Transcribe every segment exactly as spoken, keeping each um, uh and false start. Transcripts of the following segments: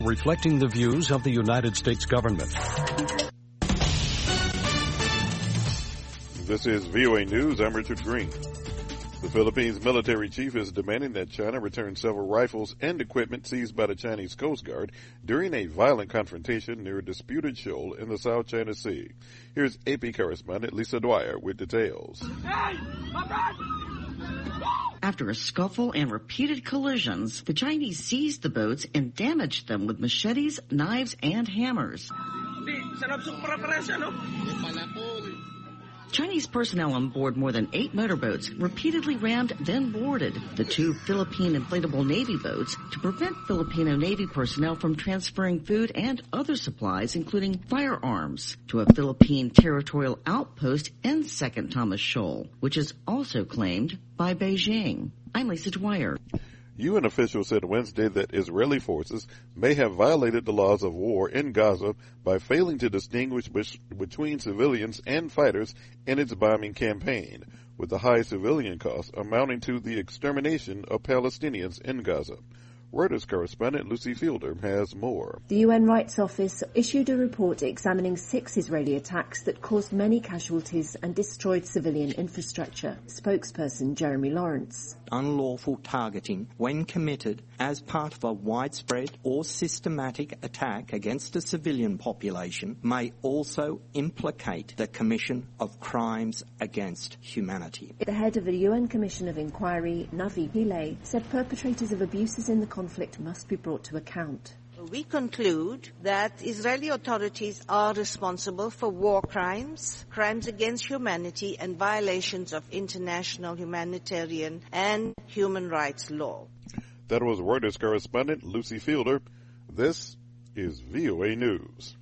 reflecting the views of the United States government. This is V O A News. I'm Richard Green. The Philippines military chief is demanding that China return several rifles and equipment seized by the Chinese Coast Guard during a violent confrontation near a disputed shoal in the South China Sea. Here's A P correspondent Lisa Dwyer with details. After a scuffle and repeated collisions, the Chinese seized the boats and damaged them with machetes, knives, and hammers. Chinese personnel on board more than eight motorboats repeatedly rammed, then boarded the two Philippine inflatable Navy boats to prevent Filipino Navy personnel from transferring food and other supplies, including firearms, to a Philippine territorial outpost in Second Thomas Shoal, which is also claimed by Beijing. I'm Lisa Dwyer. U N officials said Wednesday that Israeli forces may have violated the laws of war in Gaza by failing to distinguish between civilians and fighters in its bombing campaign, with the high civilian costs amounting to the extermination of Palestinians in Gaza. Reuters correspondent Lucy Fielder has more. The U N Rights Office issued a report examining six Israeli attacks that caused many casualties and destroyed civilian infrastructure. Spokesperson Jeremy Lawrence. Unlawful targeting, when committed as part of a widespread or systematic attack against a civilian population, may also implicate the commission of crimes against humanity. The head of the U N Commission of Inquiry, Navi Pillay, said perpetrators of abuses in the conflict must be brought to account. We conclude that Israeli authorities are responsible for war crimes, crimes against humanity, and violations of international humanitarian and human rights law. That was Reuters correspondent Lucy Fielder. This is V O A News.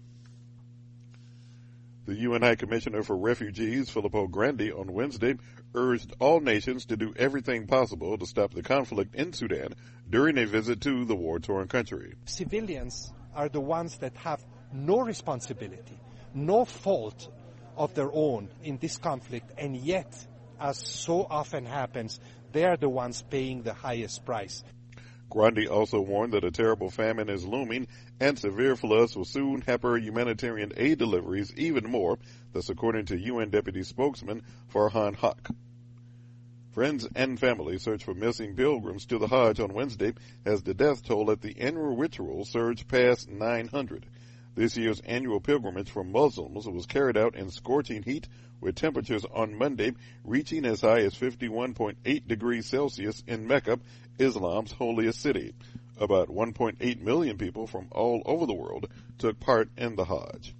The U N High Commissioner for Refugees, Filippo Grandi, on Wednesday urged all nations to do everything possible to stop the conflict in Sudan during a visit to the war-torn country. Civilians are the ones that have no responsibility, no fault of their own in this conflict, and yet, as so often happens, they are the ones paying the highest price. Grandi also warned that a terrible famine is looming and severe floods will soon hamper humanitarian aid deliveries even more. That's according to U N Deputy Spokesman Farhan Haq. Friends and family search for missing pilgrims to the Hajj on Wednesday as the death toll at the annual ritual surged past nine hundred. This year's annual pilgrimage for Muslims was carried out in scorching heat, with temperatures on Monday reaching as high as fifty-one point eight degrees Celsius in Mecca, Islam's holiest city. About one point eight million people from all over the world took part in the Hajj.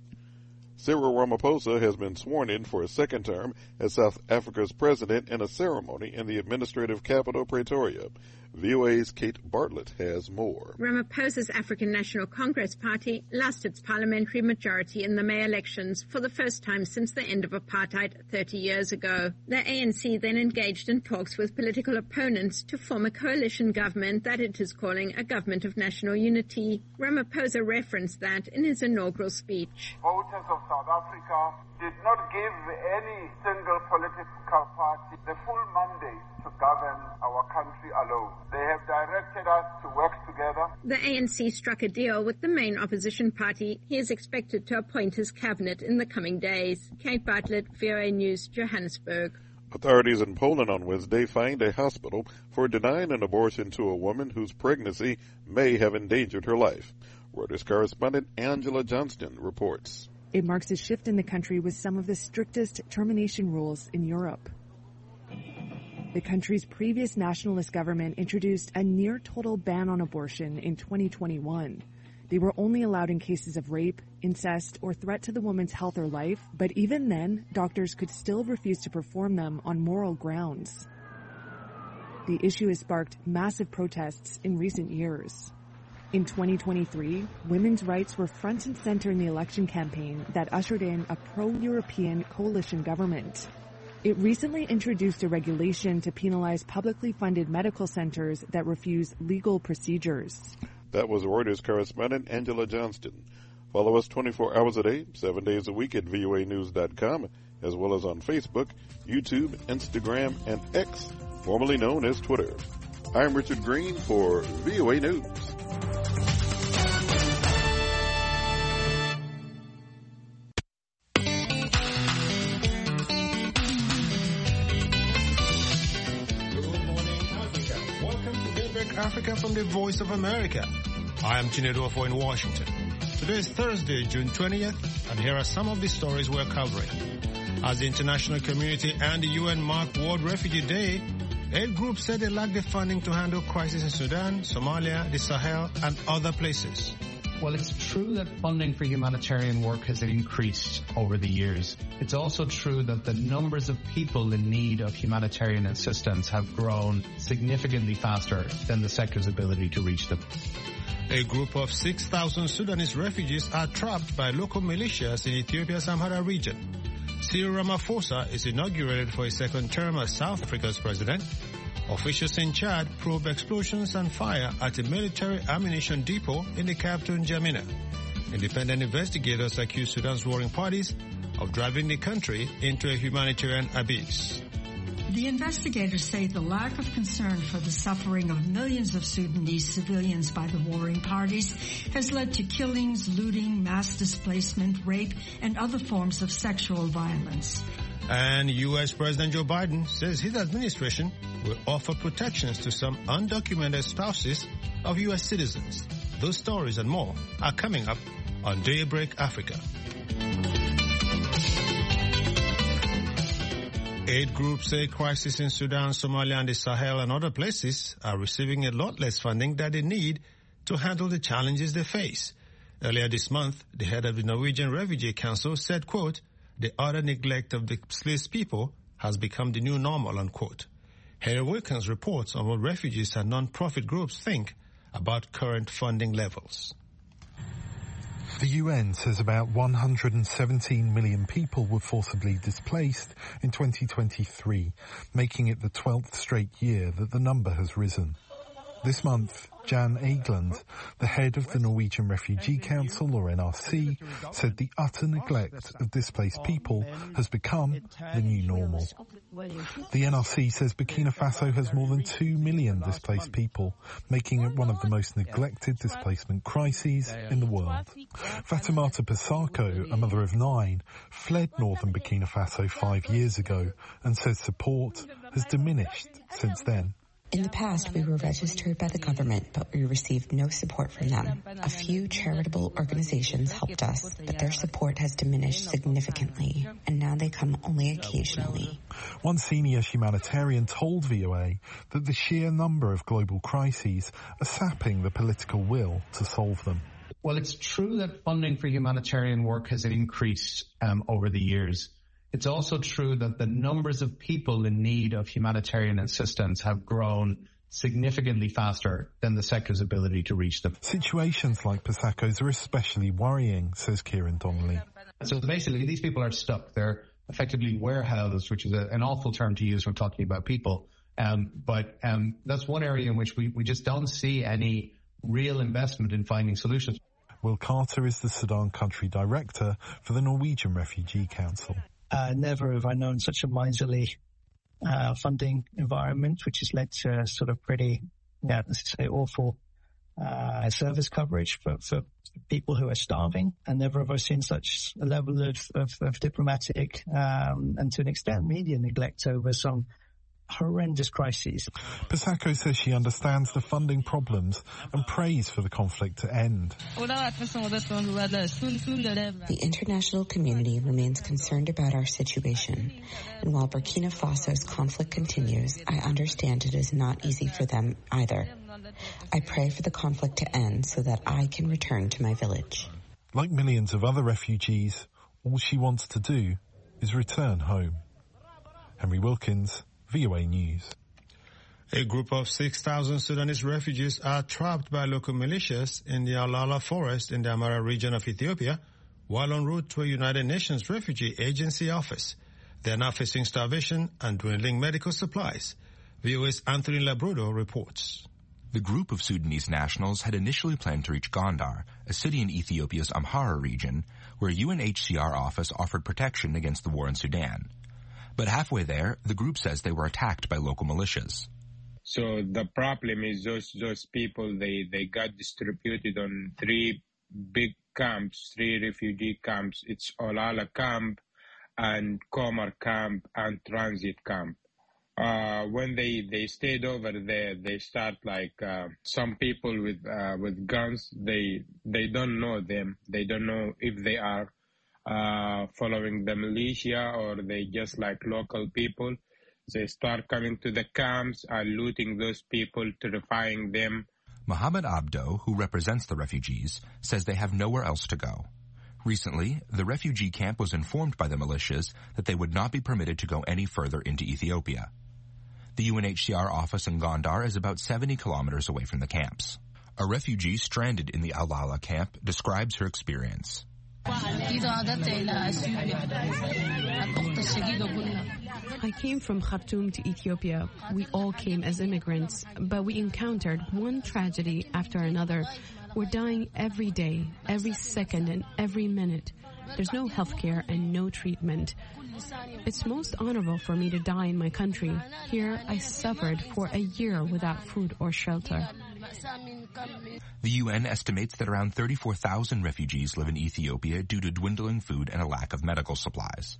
Cyril Ramaphosa has been sworn in for a second term as South Africa's president in a ceremony in the administrative capital, Pretoria. V O A's Kate Bartlett has more. Ramaphosa's African National Congress Party lost its parliamentary majority in the May elections for the first time since the end of apartheid thirty years ago. The A N C then engaged in talks with political opponents to form a coalition government that it is calling a government of national unity. Ramaphosa referenced that in his inaugural speech. Voters of South Africa did not give any single political party the full mandate to govern our country alone. They have directed us to work together. The A N C struck a deal with the main opposition party. He is expected to appoint his cabinet in the coming days. Kate Bartlett, V O A News, Johannesburg. Authorities in Poland on Wednesday fined a hospital for denying an abortion to a woman whose pregnancy may have endangered her life. Reuters correspondent Angela Johnston reports. It marks a shift in the country with some of the strictest termination rules in Europe. The country's previous nationalist government introduced a near-total ban on abortion in twenty twenty-one. They were only allowed in cases of rape, incest, or threat to the woman's health or life, but even then, doctors could still refuse to perform them on moral grounds. The issue has sparked massive protests in recent years. In twenty twenty-three, women's rights were front and center in the election campaign that ushered in a pro-European coalition government. It recently introduced a regulation to penalize publicly funded medical centers that refuse legal procedures. That was Reuters correspondent Angela Johnston. Follow us twenty-four hours a day, seven days a week at V O A news dot com, as well as on Facebook, YouTube, Instagram, and X, formerly known as Twitter. I'm Richard Green for V O A News. Africa from the Voice of America. I am Chinedu Ofo in Washington. Today is Thursday, June twentieth, and here are some of the stories we're covering. As the international community and the U N mark World Refugee Day, aid groups said they lack the funding to handle crises in Sudan, Somalia, the Sahel, and other places. Well, it's true that funding for humanitarian work has increased over the years. It's also true that the numbers of people in need of humanitarian assistance have grown significantly faster than the sector's ability to reach them. A group of six thousand Sudanese refugees are trapped by local militias in Ethiopia's Amhara region. Cyril Ramaphosa is inaugurated for a second term as South Africa's president. Officials in Chad probe explosions and fire at a military ammunition depot in the capital N'Djamena. Independent investigators accuse Sudan's warring parties of driving the country into a humanitarian abyss. The investigators say the lack of concern for the suffering of millions of Sudanese civilians by the warring parties has led to killings, looting, mass displacement, rape, and other forms of sexual violence. And U S President Joe Biden says his administration will offer protections to some undocumented spouses of U S citizens. Those stories and more are coming up on Daybreak Africa. Aid groups say crises in Sudan, Somalia, and the Sahel and other places are receiving a lot less funding than they need to handle the challenges they face. Earlier this month, the head of the Norwegian Refugee Council said, quote, "The utter neglect of the displaced people has become the new normal," unquote. Harry Wilkins reports on what refugees and non-profit groups think about current funding levels. The U N says about one hundred seventeen million people were forcibly displaced in twenty twenty-three, making it the twelfth straight year that the number has risen. This month, Jan Egeland, the head of the Norwegian Refugee Council, or N R C, said the utter neglect of displaced people has become the new normal. The N R C says Burkina Faso has more than two million displaced people, making it one of the most neglected displacement crises in the world. Fatoumata Passako, a mother of nine, fled northern Burkina Faso five years ago and says support has diminished since then. In the past, we were registered by the government, but we received no support from them. A few charitable organizations helped us, but their support has diminished significantly, and now they come only occasionally. One senior humanitarian told V O A that the sheer number of global crises are sapping the political will to solve them. Well, it's true that funding for humanitarian work has increased um, over the years. It's also true that the numbers of people in need of humanitarian assistance have grown significantly faster than the sector's ability to reach them. Situations like Passako's are especially worrying, says Kieran Donnelly. So basically, these people are stuck. They're effectively warehoused, which is a, an awful term to use when talking about people. Um, but um, that's one area in which we, we just don't see any real investment in finding solutions. Will Carter is the Sudan country director for the Norwegian Refugee Council. Uh, never have I known such a miserly uh, funding environment, which has led to sort of pretty, yeah, let's say awful uh, service coverage for, for people who are starving. And never have I seen such a level of, of, of diplomatic um, and to an extent media neglect over some horrendous crises. Passako says she understands the funding problems and prays for the conflict to end. The international community remains concerned about our situation, and while Burkina Faso's conflict continues, I understand it is not easy for them either. I pray for the conflict to end so that I can return to my village. Like millions of other refugees, all she wants to do is return home. Henry Wilkins, V O A News. A group of six thousand Sudanese refugees are trapped by local militias in the Alala forest in the Amhara region of Ethiopia while en route to a United Nations Refugee Agency office. They are now facing starvation and dwindling medical supplies. V O A's Anthony Labrudo reports. The group of Sudanese nationals had initially planned to reach Gondar, a city in Ethiopia's Amhara region, where a U N H C R office offered protection against the war in Sudan. But halfway there, the group says they were attacked by local militias. So the problem is those those people, they, they got distributed on three big camps, three refugee camps. It's Olala camp and Komar camp and transit camp. Uh, when they, they stayed over there, they start like uh, some people with uh, with guns. They they don't know them. They don't know if they are uh, following the militia or they just like local people. They start coming to the camps and looting those people, terrifying them. Mohammed Abdo, who represents the refugees, says they have nowhere else to go. Recently, the refugee camp was informed by the militias that they would not be permitted to go any further into Ethiopia. The U N H C R office in Gondar is about seventy kilometers away from the camps. A refugee stranded in the Al-Lala camp describes her experience. I came from Khartoum to Ethiopia. We all came as immigrants, but we encountered one tragedy after another. We're dying every day, every second, and every minute. There's no healthcare and no treatment. It's most honorable for me to die in my country. Here, I suffered for a year without food or shelter. The U N estimates that around thirty-four thousand refugees live in Ethiopia due to dwindling food and a lack of medical supplies.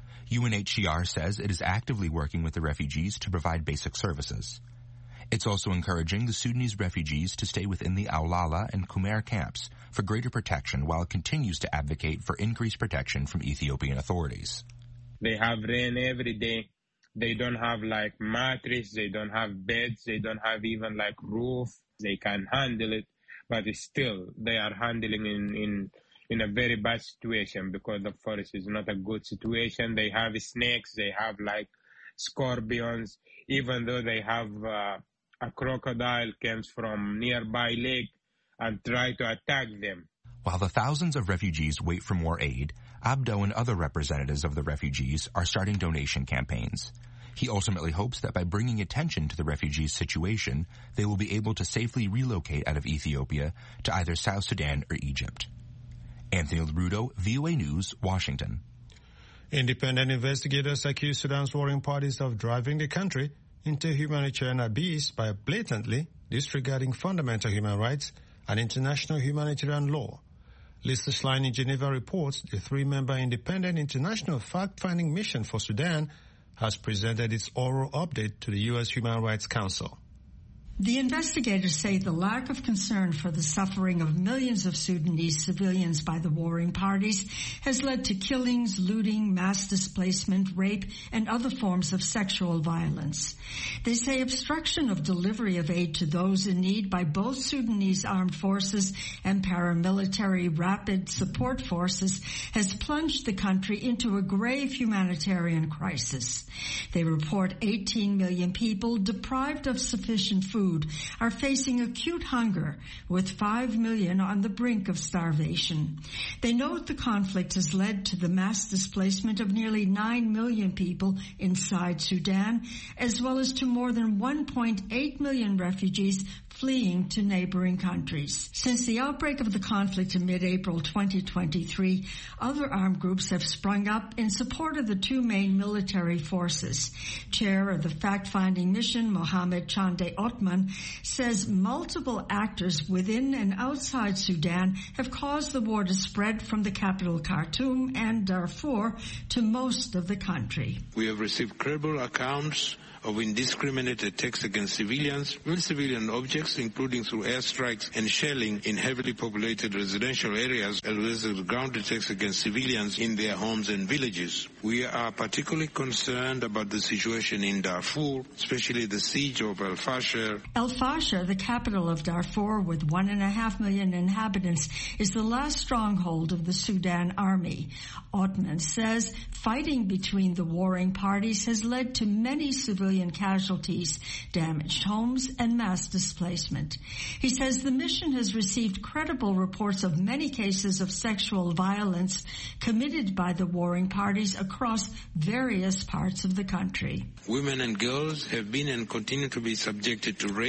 U N H C R says it is actively working with the refugees to provide basic services. It's also encouraging the Sudanese refugees to stay within the Al-Lala and Kumer camps for greater protection while it continues to advocate for increased protection from Ethiopian authorities. They have rain every day. They don't have like mattress. They don't have beds. They don't have even like roof. They can handle it, but still they are handling in, in, in a very bad situation because the forest is not a good situation. They have snakes. They have like scorpions, even though they have uh, a crocodile comes from nearby lake and try to attack them. While the thousands of refugees wait for more aid, Abdo and other representatives of the refugees are starting donation campaigns. He ultimately hopes that by bringing attention to the refugees' situation, they will be able to safely relocate out of Ethiopia to either South Sudan or Egypt. Anthony Larudo, V O A News, Washington. Independent investigators accuse Sudan's warring parties of driving the country into humanitarian abyss by blatantly disregarding fundamental human rights and international humanitarian law. Lisa Schlein in Geneva reports the three-member independent international fact-finding mission for Sudan has presented its oral update to the U S Human Rights Council. The investigators say the lack of concern for the suffering of millions of Sudanese civilians by the warring parties has led to killings, looting, mass displacement, rape, and other forms of sexual violence. They say obstruction of delivery of aid to those in need by both Sudanese armed forces and paramilitary rapid support forces has plunged the country into a grave humanitarian crisis. They report eighteen million people deprived of sufficient food are facing acute hunger, with five million on the brink of starvation. They note the conflict has led to the mass displacement of nearly nine million people inside Sudan, as well as to more than one point eight million refugees fleeing to neighboring countries. Since the outbreak of the conflict in mid-April twenty twenty-three, other armed groups have sprung up in support of the two main military forces. Chair of the fact-finding mission, Mohamed Chande Othman, says multiple actors within and outside Sudan have caused the war to spread from the capital Khartoum and Darfur to most of the country. We have received credible accounts of indiscriminate attacks against civilians, and civilian objects, including through airstrikes and shelling in heavily populated residential areas, as well as ground attacks against civilians in their homes and villages. We are particularly concerned about the situation in Darfur, especially the siege of El Fasher. El Fasher, the capital of Darfur with one and a half million inhabitants, is the last stronghold of the Sudan army. Othman says fighting between the warring parties has led to many civilian casualties, damaged homes, and mass displacement. He says the mission has received credible reports of many cases of sexual violence committed by the warring parties across various parts of the country. Women and girls have been and continue to be subjected to rape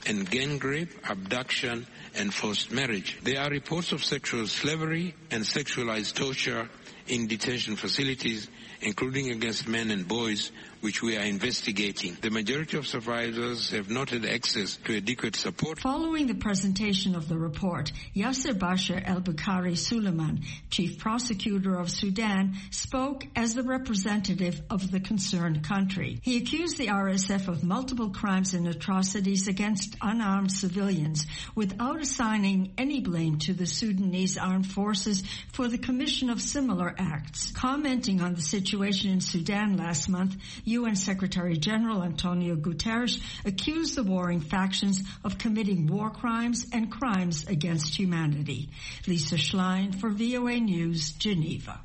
and gang rape, abduction, and forced marriage. There are reports of sexual slavery and sexualized torture in detention facilities, including against men and boys, which we are investigating. The majority of survivors have not had access to adequate support. Following the presentation of the report, Yasser Bashir El-Bukhari Suleiman, Chief Prosecutor of Sudan, spoke as the representative of the concerned country. He accused the R S F of multiple crimes and atrocities against unarmed civilians without assigning any blame to the Sudanese armed forces for the commission of similar acts. Commenting on the situation in Sudan last month, U N Secretary General Antonio Guterres accused the warring factions of committing war crimes and crimes against humanity. Lisa Schlein for V O A News, Geneva.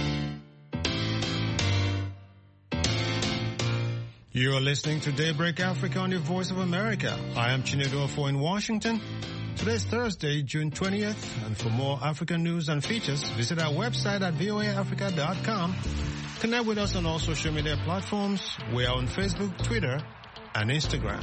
You are listening to Daybreak Africa on the Voice of America. I am Chinedu Ofo in Washington. Today is Thursday, June twentieth, and for more African news and features, visit our website at V O A Africa dot com. Connect with us on all social media platforms. We are on Facebook, Twitter, and Instagram.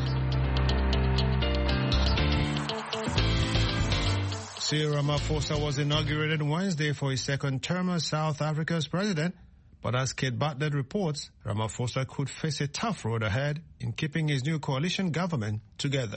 Cyril Ramaphosa was inaugurated Wednesday for his second term as South Africa's president, but as Kate Bartlett reports, Ramaphosa could face a tough road ahead in keeping his new coalition government together.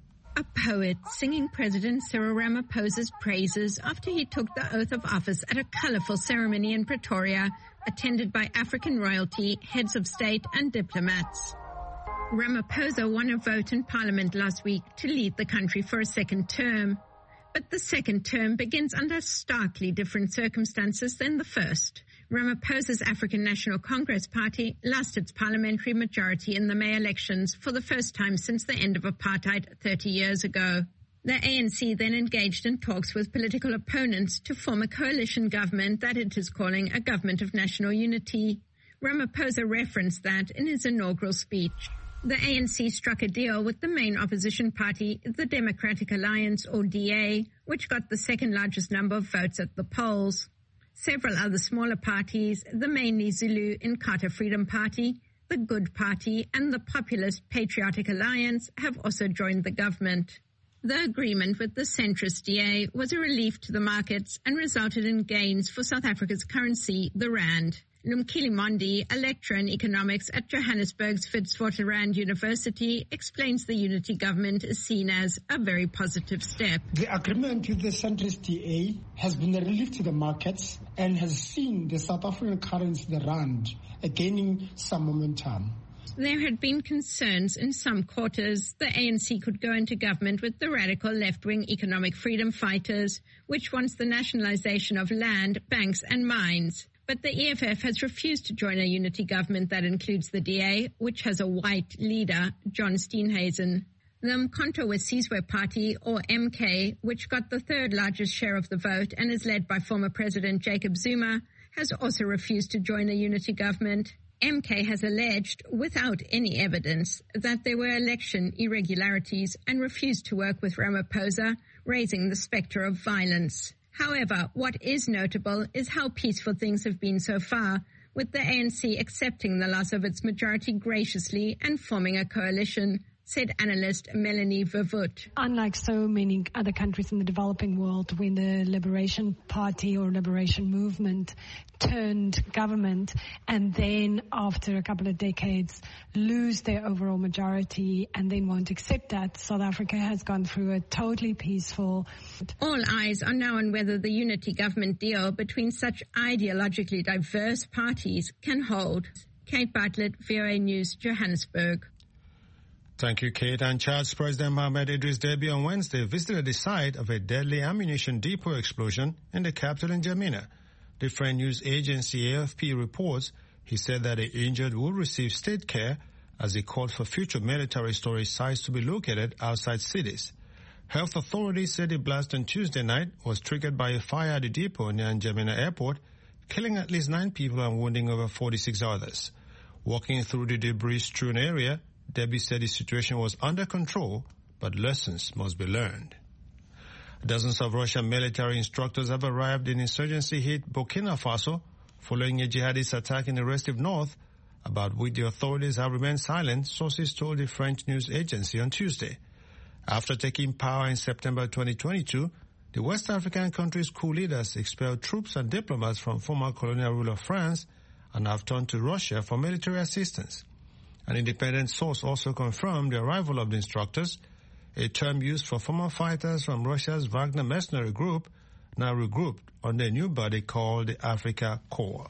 A poet singing President Cyril Ramaphosa's praises after he took the oath of office at a colorful ceremony in Pretoria, attended by African royalty, heads of state and diplomats. Ramaphosa won a vote in Parliament last week to lead the country for a second term. But the second term begins under starkly different circumstances than the first. Ramaphosa's African National Congress Party lost its parliamentary majority in the May elections for the first time since the end of apartheid thirty years ago. The A N C then engaged in talks with political opponents to form a coalition government that it is calling a government of national unity. Ramaphosa referenced that in his inaugural speech. The A N C struck a deal with the main opposition party, the Democratic Alliance, or D A, which got the second largest number of votes at the polls. Several other smaller parties, the mainly Zulu Inkatha Freedom Party, the Good Party, and the Populist Patriotic Alliance have also joined the government. The agreement with the centrist D A was a relief to the markets and resulted in gains for South Africa's currency, the rand. Lumkile Mondi, a lecturer in economics at Johannesburg's Witwatersrand University, explains the unity government is seen as a very positive step. The agreement with the centrist D A has been a relief to the markets and has seen the South African currency, the rand, gaining some momentum. There had been concerns in some quarters the A N C could go into government with the radical left-wing economic freedom fighters, which wants the nationalization of land, banks and mines. But the E F F has refused to join a unity government that includes the D A, which has a white leader, John Steenhuisen. The Mkhonto weSizwe Party, or M K, which got the third largest share of the vote and is led by former President Jacob Zuma, has also refused to join a unity government. M K has alleged, without any evidence, that there were election irregularities and refused to work with Ramaphosa, raising the spectre of violence. However, what is notable is how peaceful things have been so far, with the A N C accepting the loss of its majority graciously and forming a coalition, said analyst Melanie Vervoet. Unlike so many other countries in the developing world, when the Liberation Party or Liberation Movement turned government and then after a couple of decades lose their overall majority and then won't accept that, South Africa has gone through a totally peaceful... All eyes are now on whether the unity government deal between such ideologically diverse parties can hold. Kate Bartlett, V O A News, Johannesburg. Thank you, Kate. And Chad's President Mohamed Idris Deby on Wednesday visited the site of a deadly ammunition depot explosion in the capital N'Djamena. The French news agency A F P reports he said that the injured will receive state care as he called for future military storage sites to be located outside cities. Health authorities said the blast on Tuesday night was triggered by a fire at the depot near N'Djamena Airport, killing at least nine people and wounding over forty-six others. Walking through the debris-strewn area, Deby said the situation was under control, but lessons must be learned. Dozens of Russian military instructors have arrived in insurgency-hit Burkina Faso following a jihadist attack in the restive north, about which the authorities have remained silent, sources told the French news agency on Tuesday. After taking power in September twenty twenty-two, the West African country's coup leaders expelled troops and diplomats from former colonial rule of France and have turned to Russia for military assistance. An independent source also confirmed the arrival of the instructors, a term used for former fighters from Russia's Wagner mercenary group, now regrouped under a new body called the Africa Corps.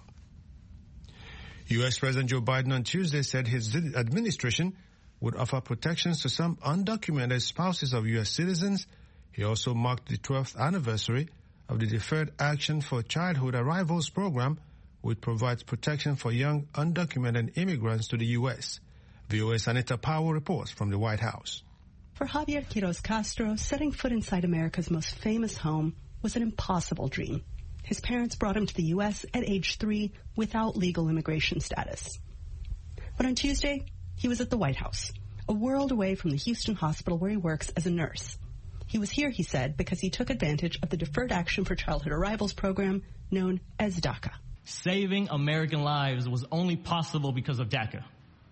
U S President Joe Biden on Tuesday said his administration would offer protections to some undocumented spouses of U S citizens. He also marked the twelfth anniversary of the Deferred Action for Childhood Arrivals program, which provides protection for young undocumented immigrants to the U S. V O A's Anita Powell reports from the White House. For Javier Quiroz Castro, setting foot inside America's most famous home was an impossible dream. His parents brought him to the U S at age three without legal immigration status. But on Tuesday, he was at the White House, a world away from the Houston hospital where he works as a nurse. He was here, he said, because he took advantage of the Deferred Action for Childhood Arrivals program known as DACA. Saving American lives was only possible because of DACA.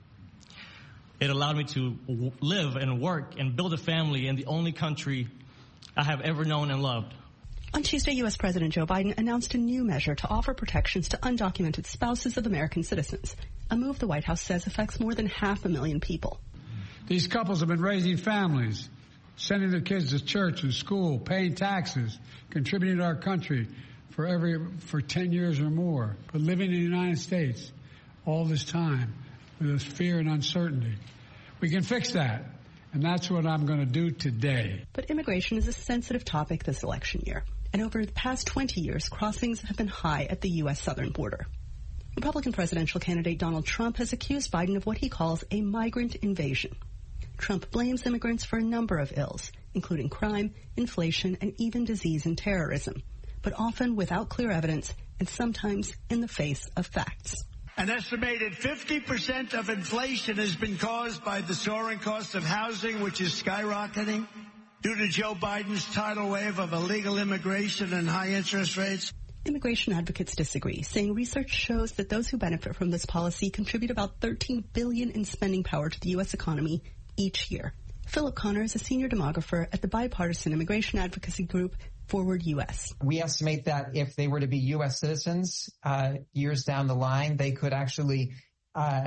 It allowed me to w- live and work and build a family in the only country I have ever known and loved. On Tuesday, U S President Joe Biden announced a new measure to offer protections to undocumented spouses of American citizens, a move the White House says affects more than half a million people. These couples have been raising families, sending their kids to church and school, paying taxes, contributing to our country for every for ten years or more, but living in the United States all this time with this fear and uncertainty. We can fix that, and that's what I'm going to do today. But immigration is a sensitive topic this election year, and over the past twenty years, crossings have been high at the U S southern border. Republican presidential candidate Donald Trump has accused Biden of what he calls a migrant invasion. Trump blames immigrants for a number of ills, including crime, inflation, and even disease and terrorism, but often without clear evidence and sometimes in the face of facts. An estimated fifty percent of inflation has been caused by the soaring cost of housing, which is skyrocketing due to Joe Biden's tidal wave of illegal immigration and high interest rates. Immigration advocates disagree, saying research shows that those who benefit from this policy contribute about thirteen billion dollars in spending power to the U S economy each year. Philip Connor is a senior demographer at the bipartisan immigration advocacy group Forward U S. We estimate that if they were to be U S citizens uh, years down the line, they could actually uh,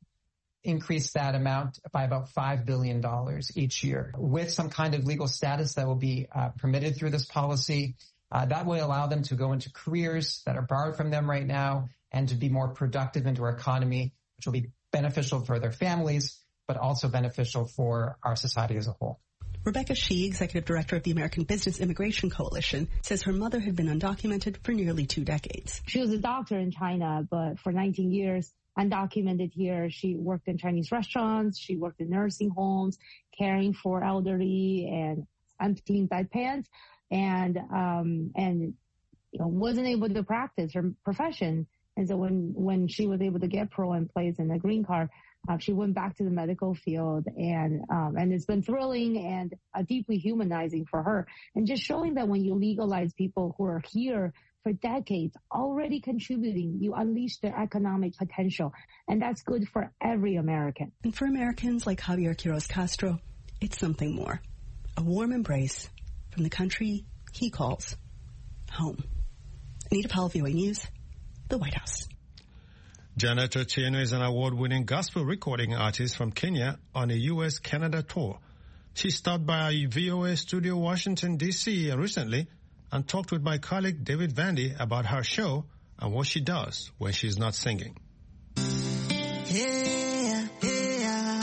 increase that amount by about five billion dollars each year. With some kind of legal status that will be uh, permitted through this policy, uh, that will allow them to go into careers that are borrowed from them right now and to be more productive into our economy, which will be beneficial for their families, but also beneficial for our society as a whole. Rebecca Shee, executive director of the American Business Immigration Coalition, says her mother had been undocumented for nearly two decades. She was a doctor in China, but for nineteen years, undocumented here. She worked in Chinese restaurants. She worked in nursing homes, caring for elderly and emptying bedpans, and um, and you know, wasn't able to practice her profession. And so when when she was able to get parole in place and a green card, Uh, she went back to the medical field, and um, and it's been thrilling and uh, deeply humanizing for her. And just showing that when you legalize people who are here for decades, already contributing, you unleash their economic potential. And that's good for every American. And for Americans like Javier Quiroz Castro, it's something more. A warm embrace from the country he calls home. Anita Powell, V O A News, the White House. Janet Otieno is an award-winning gospel recording artist from Kenya on a U S Canada tour. She stopped by our V O A studio Washington, D C recently and talked with my colleague David Vandy about her show and what she does when she's not singing. Yeah, yeah.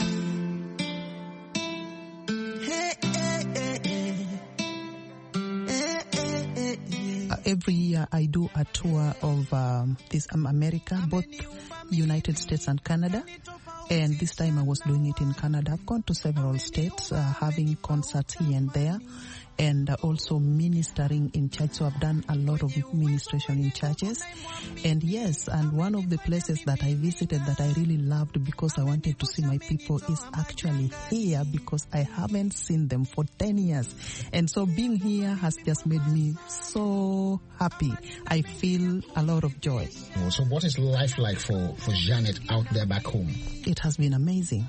Hey, hey, hey, hey. Hey, hey, hey, hey. Uh, every year I do a tour of um, this um, America, both United States and Canada. And this time I was doing it in Canada. I've gone to several states, uh, having concerts here and there, and uh, also ministering in church. So I've done a lot of ministration in churches. And yes, and one of the places that I visited that I really loved because I wanted to see my people is actually here, because I haven't seen them for ten years. And so being here has just made me so happy. I feel a lot of joy. So what is life like for, for Janet out there back home? It has been amazing.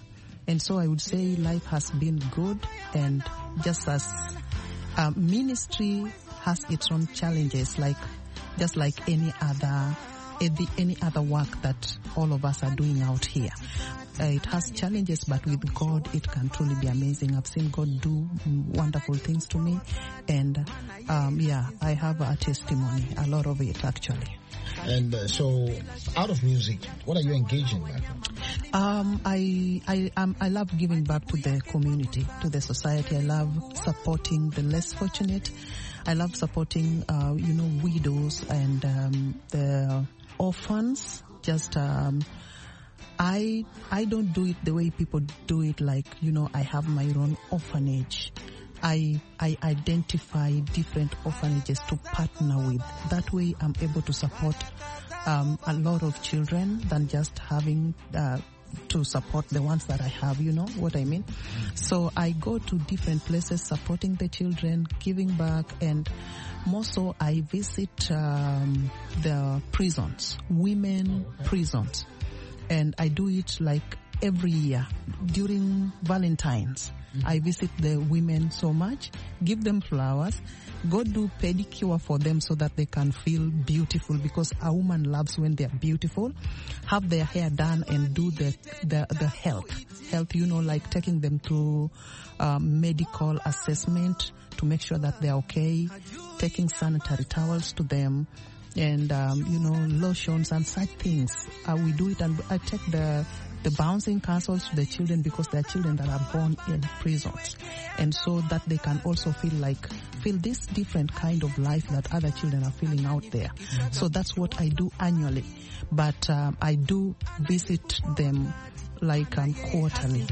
And so I would say life has been good, and just as uh, ministry has its own challenges, like just like any other any other work that all of us are doing out here. Uh, it has challenges, but with God, it can truly be amazing. I've seen God do wonderful things to me, and um, yeah, I have a testimony, a lot of it actually. And uh, so, out of music, what are you engaging with? Um, I I um, I love giving back to the community, to the society. I love supporting the less fortunate. I love supporting, uh, you know, widows and um, the orphans. Just um, I I don't do it the way people do it. Like, you know, I have my own orphanage. I I identify different orphanages to partner with. That way, I'm able to support um, a lot of children than just having uh, to support the ones that I have. You know what I mean? So I go to different places, supporting the children, giving back, and more so, I visit um, the prisons, women prisons, and I do it like every year during Valentine's. I visit the women so much, give them flowers, go do pedicure for them so that they can feel beautiful, because a woman loves when they're beautiful. Have their hair done and do the the, the health. Health, you know, like taking them through um, medical assessment to make sure that they're okay, taking sanitary towels to them, and, um, you know, lotions and such things. Uh, we do it, and I take the the bouncing castles to the children, because they are children that are born in prisons, and so that they can also feel like feel this different kind of life that other children are feeling out there. So that's what I do annually, but um, I do visit them like um, quarterly.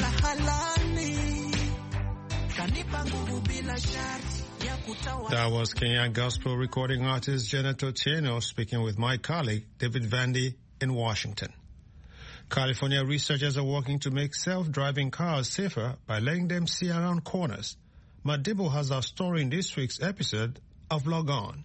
That was Kenyan gospel recording artist Janet Otieno speaking with my colleague David Vandy in Washington. California researchers are working to make self-driving cars safer by letting them see around corners. Matt Dibble has our story in this week's episode of Log On.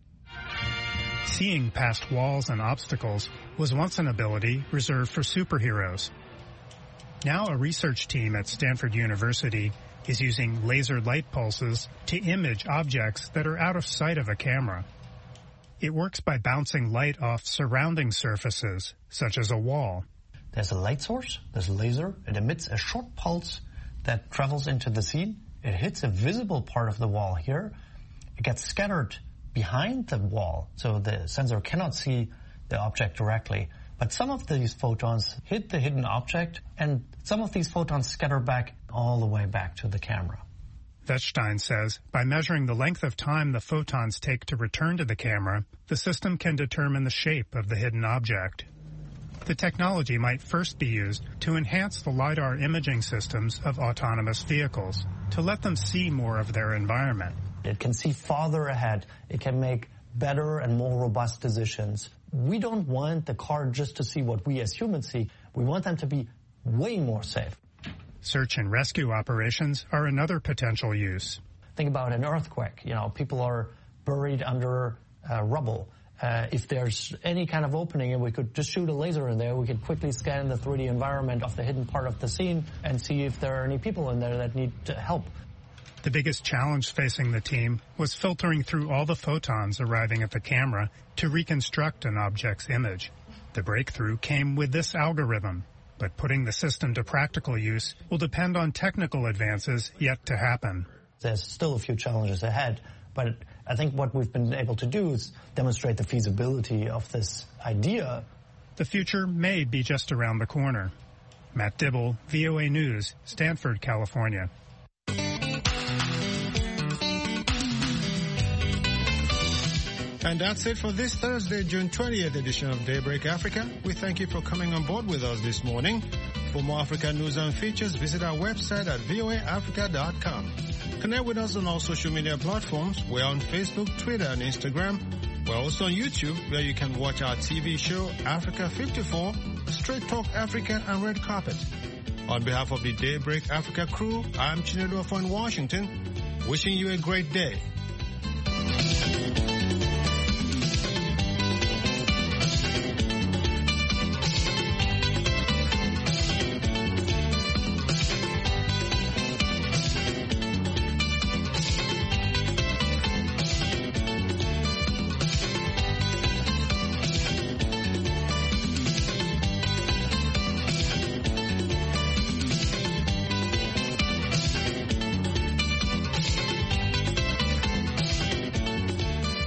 Seeing past walls and obstacles was once an ability reserved for superheroes. Now a research team at Stanford University is using laser light pulses to image objects that are out of sight of a camera. It works by bouncing light off surrounding surfaces, such as a wall. There's a light source, there's a laser, it emits a short pulse that travels into the scene. It hits a visible part of the wall here. It gets scattered behind the wall, so the sensor cannot see the object directly. But some of these photons hit the hidden object, and some of these photons scatter back all the way back to the camera. Wettstein says by measuring the length of time the photons take to return to the camera, the system can determine the shape of the hidden object. The technology might first be used to enhance the LiDAR imaging systems of autonomous vehicles, to let them see more of their environment. It can see farther ahead. It can make better and more robust decisions. We don't want the car just to see what we as humans see. We want them to be way more safe. Search and rescue operations are another potential use. Think about an earthquake. You know, people are buried under uh, rubble. Uh, if there's any kind of opening and we could just shoot a laser in there, we could quickly scan the three D environment of the hidden part of the scene and see if there are any people in there that need help. The biggest challenge facing the team was filtering through all the photons arriving at the camera to reconstruct an object's image. The breakthrough came with this algorithm, but putting the system to practical use will depend on technical advances yet to happen. There's still a few challenges ahead, but I think what we've been able to do is demonstrate the feasibility of this idea. The future may be just around the corner. Matt Dibble, V O A News, Stanford, California. And that's it for this Thursday, June twentieth edition of Daybreak Africa. We thank you for coming on board with us this morning. For more Africa news and features, visit our website at voa africa dot com. Connect with us on all social media platforms. We're on Facebook, Twitter, and Instagram. We're also on YouTube, where you can watch our T V show, Africa fifty-four, Straight Talk Africa, and Red Carpet. On behalf of the Daybreak Africa crew, I'm Chinedu in Washington, wishing you a great day.